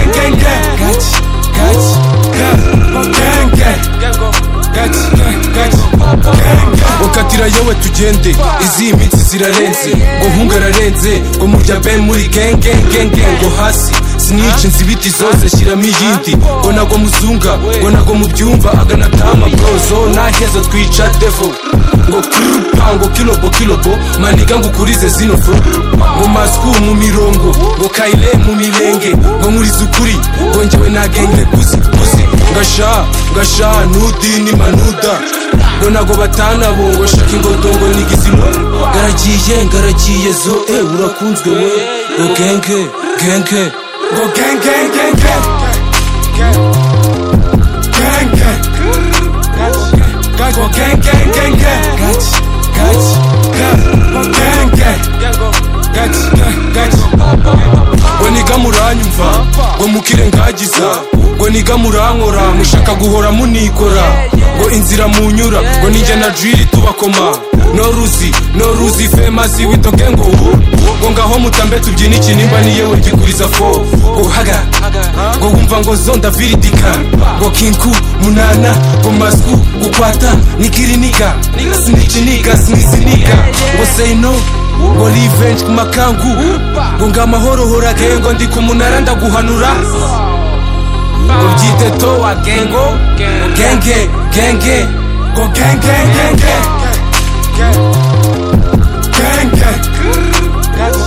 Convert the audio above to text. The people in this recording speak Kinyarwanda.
wakatira yewe tugende izi iminsi zirarenze ngo hunga ararenze ngo murya ben muri genge ngo hasi sinice nzibiti zose shiramo iyindi ngo nago muzunga ngo nago mubyumva agana tama brozo nahezo twica devil ngo krupa ngo kilobo maniga ngo kurize zino fro ngo masku mu mirongo ngo kaile mu milenge ngo nkuriza ukuri ngo njyewe nagenge kuzi ngasha nudi ni manuda ngo nago batana bo ngo shaka ingodongo nigizimo ngaragiye zo urakunzwe we ngo genge go gang ngo niga muranyumva ngo mukire ngagiza ngo niga murankora mushaka guhora munikora ngo inzira munyura ngo ninjye na drill tubakoma no ruzi famous witoke ngo ngaho mutambe tubyina ikinimba ni yewe gikuriza fo ngo haga ngo wumva ngo zonda viridika ngo kinku munana ngo masku gukwata nikiriniga sinichiniga snisiniga ngo say no ngo revenge ku makangu ngo ngamahoro horage ngo ndi ku munara ndaguhanura ngo byite to wa gengo genge ngo genge